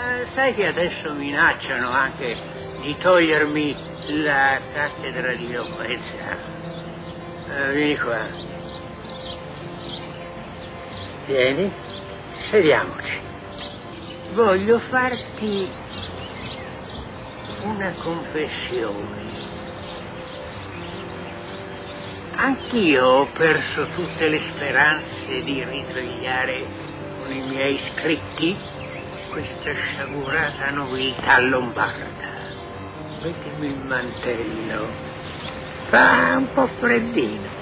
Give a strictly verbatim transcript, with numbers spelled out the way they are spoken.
Ah, sai che adesso minacciano anche di togliermi la cattedra di eloquenza? Ah, vieni qua. Vieni, sediamoci. Voglio farti una confessione. Anch'io ho perso tutte le speranze di risvegliare con i miei scritti questa sciagurata nobiltà lombarda. Mettimi il mantello. Fa un po' freddino.